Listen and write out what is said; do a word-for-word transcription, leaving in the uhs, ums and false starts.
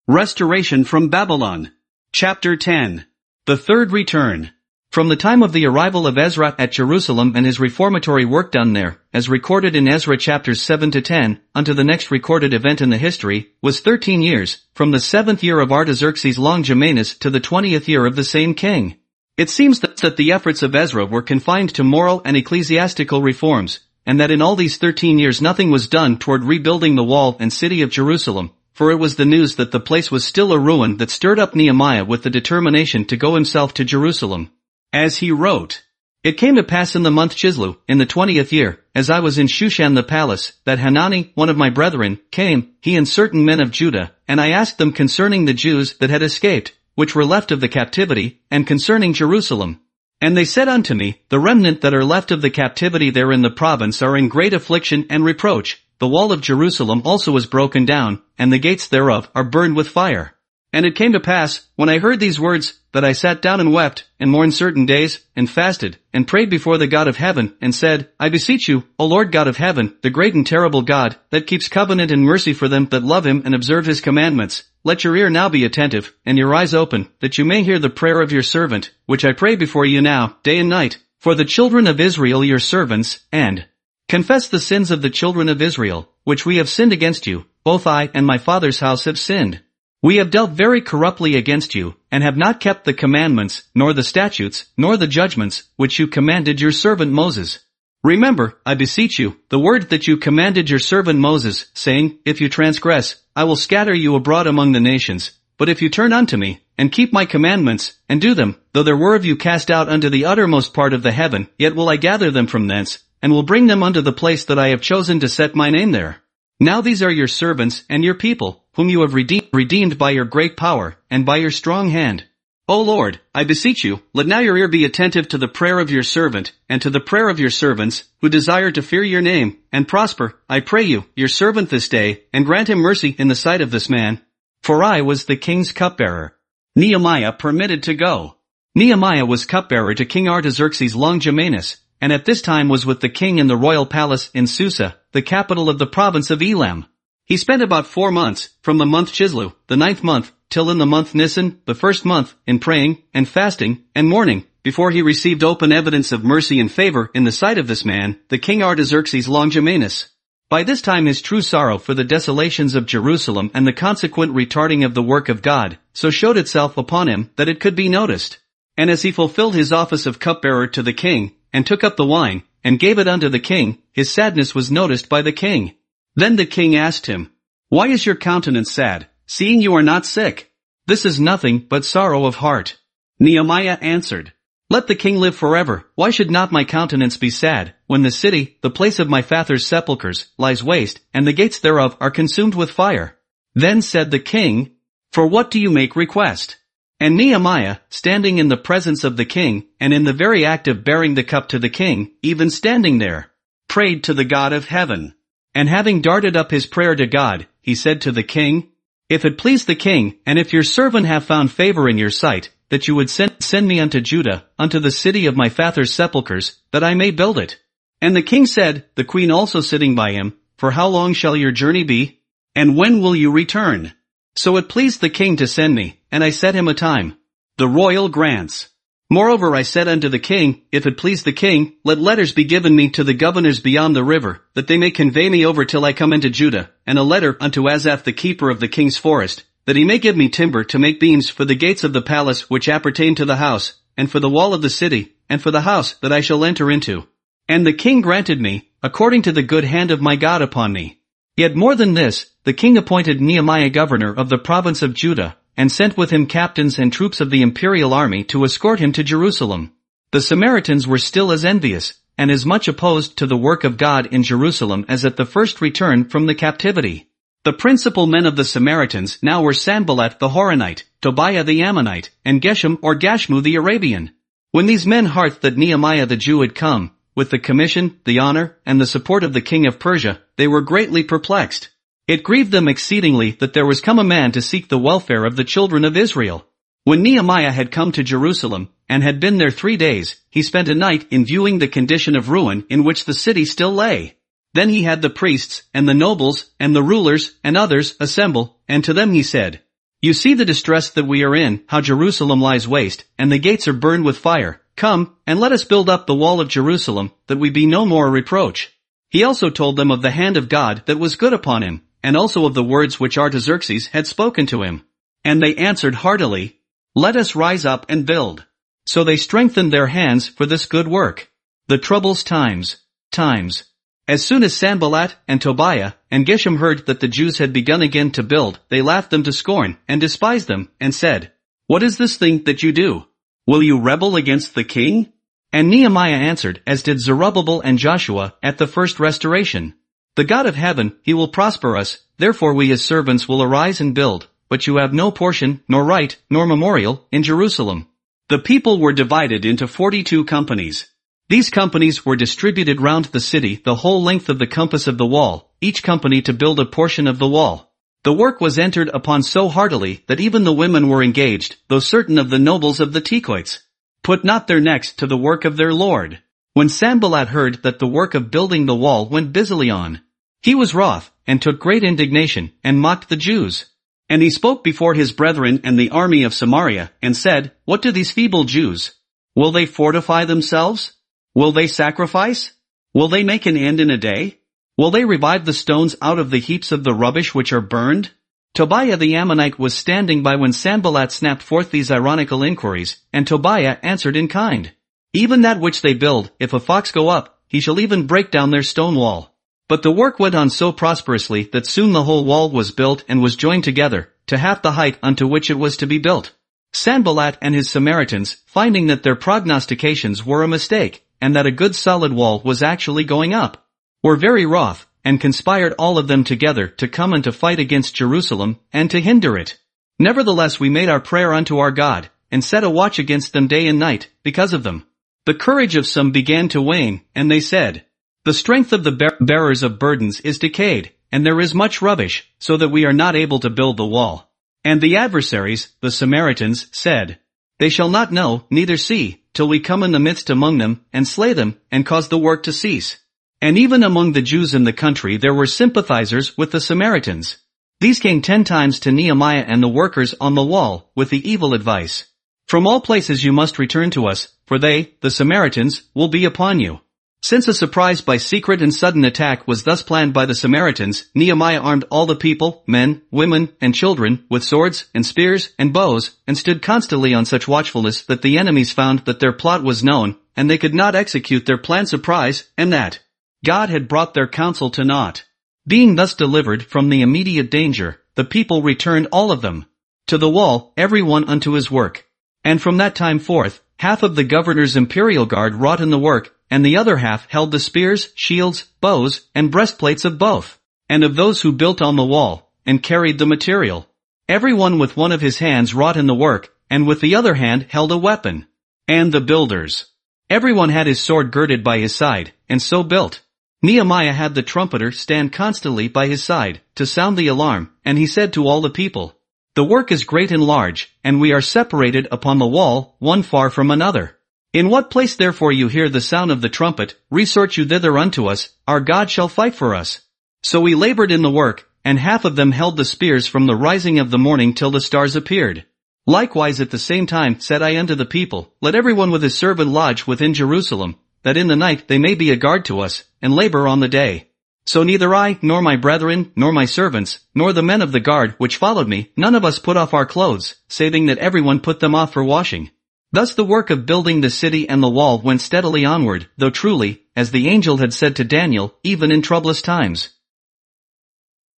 Restoration from Babylon. Chapter ten. The Third Return. From the time of the arrival of Ezra at Jerusalem and his reformatory work done there, as recorded in Ezra chapters seven to ten, unto the next recorded event in the history, was thirteen years, from the seventh year of Artaxerxes Longimanus to the twentieth year of the same king. It seems that, that the efforts of Ezra were confined to moral and ecclesiastical reforms, and that in all these thirteen years nothing was done toward rebuilding the wall and city of Jerusalem, for it was the news that the place was still a ruin that stirred up Nehemiah with the determination to go himself to Jerusalem. As he wrote, "It came to pass in the month Chislew, in the twentieth year, as I was in Shushan the palace, that Hanani, one of my brethren, came, he and certain men of Judah, and I asked them concerning the Jews that had escaped, which were left of the captivity, and concerning Jerusalem. And they said unto me, The remnant that are left of the captivity there in the province are in great affliction and reproach. The wall of Jerusalem also is broken down, and the gates thereof are burned with fire. And it came to pass, when I heard these words, that I sat down and wept, and mourned certain days, and fasted, and prayed before the God of heaven, and said, I beseech you, O Lord God of heaven, the great and terrible God, that keeps covenant and mercy for them that love him and observe his commandments, let your ear now be attentive, and your eyes open, that you may hear the prayer of your servant, which I pray before you now, day and night, for the children of Israel your servants, and confess the sins of the children of Israel, which we have sinned against you, both I and my father's house have sinned. We have dealt very corruptly against you, and have not kept the commandments, nor the statutes, nor the judgments, which you commanded your servant Moses. Remember, I beseech you, the word that you commanded your servant Moses, saying, If you transgress, I will scatter you abroad among the nations. But if you turn unto me, and keep my commandments, and do them, though there were of you cast out unto the uttermost part of the heaven, yet will I gather them from thence, and will bring them unto the place that I have chosen to set my name there. Now these are your servants and your people, whom you have redeemed, redeemed by your great power, and by your strong hand. O Lord, I beseech you, let now your ear be attentive to the prayer of your servant, and to the prayer of your servants, who desire to fear your name, and prosper, I pray you, your servant this day, and grant him mercy in the sight of this man. For I was the king's cupbearer." Nehemiah permitted to go. Nehemiah was cupbearer to King Artaxerxes Longimanus, and at this time was with the king in the royal palace in Susa, the capital of the province of Elam. He spent about four months, from the month Chislew, the ninth month, till in the month Nisan, the first month, in praying, and fasting, and mourning, before he received open evidence of mercy and favor in the sight of this man, the king Artaxerxes Longimanus. By this time his true sorrow for the desolations of Jerusalem and the consequent retarding of the work of God, so showed itself upon him that it could be noticed. And as he fulfilled his office of cupbearer to the king, and took up the wine, and gave it unto the king, his sadness was noticed by the king. Then the king asked him, Why is your countenance sad, seeing you are not sick? This is nothing but sorrow of heart. Nehemiah answered, Let the king live forever. Why should not my countenance be sad, when the city, the place of my father's sepulchres, lies waste, and the gates thereof are consumed with fire? Then said the king, For what do you make request? And Nehemiah, standing in the presence of the king, and in the very act of bearing the cup to the king, even standing there, prayed to the God of heaven. And having darted up his prayer to God, he said to the king, If it please the king, and if your servant have found favor in your sight, that you would send, send me unto Judah, unto the city of my father's sepulchres, that I may build it. And the king said, the queen also sitting by him, For how long shall your journey be? And when will you return? So it pleased the king to send me, and I set him a time. The royal grants. Moreover I said unto the king, If it please the king, let letters be given me to the governors beyond the river, that they may convey me over till I come into Judah, and a letter unto Asaph the keeper of the king's forest, that he may give me timber to make beams for the gates of the palace which appertain to the house, and for the wall of the city, and for the house that I shall enter into. And the king granted me, according to the good hand of my God upon me. Yet more than this, the king appointed Nehemiah governor of the province of Judah, and sent with him captains and troops of the imperial army to escort him to Jerusalem. The Samaritans were still as envious, and as much opposed to the work of God in Jerusalem as at the first return from the captivity. The principal men of the Samaritans now were Sanballat the Horonite, Tobiah the Ammonite, and Geshem or Gashmu the Arabian. When these men heard that Nehemiah the Jew had come, with the commission, the honor, and the support of the king of Persia, they were greatly perplexed. It grieved them exceedingly that there was come a man to seek the welfare of the children of Israel. When Nehemiah had come to Jerusalem, and had been there three days, he spent a night in viewing the condition of ruin in which the city still lay. Then he had the priests, and the nobles, and the rulers, and others assemble, and to them he said, You see the distress that we are in, how Jerusalem lies waste, and the gates are burned with fire. Come, and let us build up the wall of Jerusalem, that we be no more a reproach. He also told them of the hand of God that was good upon him, and also of the words which Artaxerxes had spoken to him. And they answered heartily, Let us rise up and build. So they strengthened their hands for this good work. The troubles times, times. As soon as Sanballat and Tobiah and Geshem heard that the Jews had begun again to build, they laughed them to scorn, and despised them, and said, What is this thing that you do? Will you rebel against the king? And Nehemiah answered, as did Zerubbabel and Joshua at the first restoration. The God of heaven, he will prosper us, therefore we his servants will arise and build, but you have no portion, nor right, nor memorial, in Jerusalem. The people were divided into forty-two companies. These companies were distributed round the city the whole length of the compass of the wall, each company to build a portion of the wall. The work was entered upon so heartily that even the women were engaged, though certain of the nobles of the Tekoites put not their necks to the work of their lord. When Sanballat heard that the work of building the wall went busily on, he was wroth, and took great indignation, and mocked the Jews. And he spoke before his brethren and the army of Samaria, and said, What do these feeble Jews? Will they fortify themselves? Will they sacrifice? Will they make an end in a day? Will they revive the stones out of the heaps of the rubbish which are burned? Tobiah the Ammonite was standing by when Sanballat snapped forth these ironical inquiries, and Tobiah answered in kind. Even that which they build, if a fox go up, he shall even break down their stone wall. But the work went on so prosperously that soon the whole wall was built and was joined together, to half the height unto which it was to be built. Sanballat and his Samaritans, finding that their prognostications were a mistake, and that a good solid wall was actually going up, were very wroth, and conspired all of them together to come and to fight against Jerusalem, and to hinder it. Nevertheless we made our prayer unto our God, and set a watch against them day and night, because of them. The courage of some began to wane, and they said, The strength of the bear- bearers of burdens is decayed, and there is much rubbish, so that we are not able to build the wall. And the adversaries, the Samaritans, said, They shall not know, neither see, till we come in the midst among them, and slay them, and cause the work to cease. And even among the Jews in the country there were sympathizers with the Samaritans. These came ten times to Nehemiah and the workers on the wall, with the evil advice. From all places you must return to us, for they, the Samaritans, will be upon you. Since a surprise by secret and sudden attack was thus planned by the Samaritans, Nehemiah armed all the people, men, women, and children, with swords, and spears, and bows, and stood constantly on such watchfulness that the enemies found that their plot was known, and they could not execute their planned surprise, and that God had brought their counsel to naught. Being thus delivered from the immediate danger, the people returned all of them to the wall, every one unto his work. And from that time forth, half of the governor's imperial guard wrought in the work, and the other half held the spears, shields, bows, and breastplates of both, and of those who built on the wall, and carried the material. Every one with one of his hands wrought in the work, and with the other hand held a weapon. And the builders. Every one had his sword girded by his side, and so built. Nehemiah had the trumpeter stand constantly by his side, to sound the alarm, and he said to all the people, The work is great and large, and we are separated upon the wall, one far from another. In what place therefore you hear the sound of the trumpet, resort you thither unto us, our God shall fight for us. So we labored in the work, and half of them held the spears from the rising of the morning till the stars appeared. Likewise at the same time said I unto the people, Let every one with his servant lodge within Jerusalem, that in the night they may be a guard to us, and labor on the day. So neither I, nor my brethren, nor my servants, nor the men of the guard which followed me, none of us put off our clothes, saving that every one put them off for washing. Thus the work of building the city and the wall went steadily onward, though truly, as the angel had said to Daniel, even in troublous times.